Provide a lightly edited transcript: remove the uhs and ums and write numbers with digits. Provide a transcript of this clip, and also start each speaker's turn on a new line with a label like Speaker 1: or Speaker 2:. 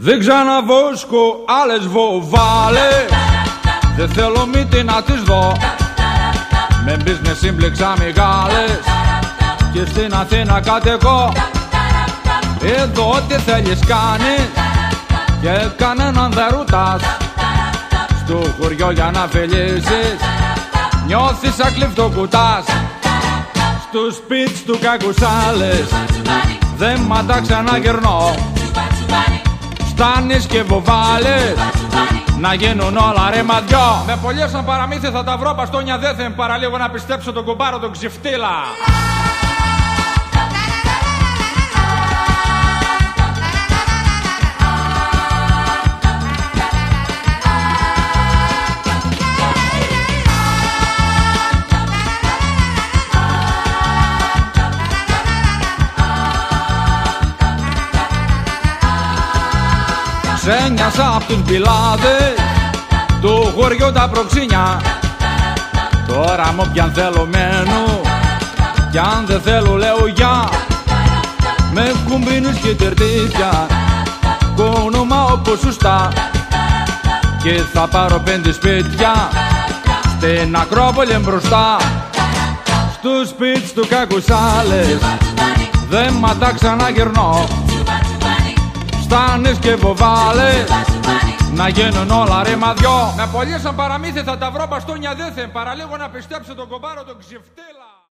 Speaker 1: Δεν ξαναβόσκω άλλες βοβάλες, δεν θέλω μύτη να τις δω. Με business σύμπλεξα μεγάλες και στην Αθήνα κατοικώ. Εδώ τι θέλεις κάνεις και κανέναν δεν ρουτάς. Στο χωριό για να φιλήσεις νιώθεις σαν κλειφτοκουτάς. Στους σπίτς του κακουσάλες δεν μ' τα ξαναγερνώ. Στάνεις και βοβάλες να γίνουν όλα ρε μαδιό. Με πολλές σαν παραμύθι θα τα βρω μπαστόνια, δεν θα παραλίγο να πιστέψω τον κουμπάρο τον ξυφτήλα. Ξένιασα απ' τους μπιλάδες του χωριού τα προξίνια. Τώρα μου πιαν θέλω μένω κι αν δεν θέλω λέω γεια. Με κουμπίνους και τερτύπια κόνομα όπως σωστά. Και θα πάρω 5 σπίτια στην Ακρόπολη μπροστά. Στους σπίτς του κακουσάλες δεν μ' τα ξαναγερνώ. Στάνες και βοβάλες να γίνουν όλα ρε μαδιό. Με πολλές σαν παραμύθι θα τα βρω μπαστόνια, δεν θα παραλίγο να πιστέψω τον κομπάρο τον ξυφτήλα.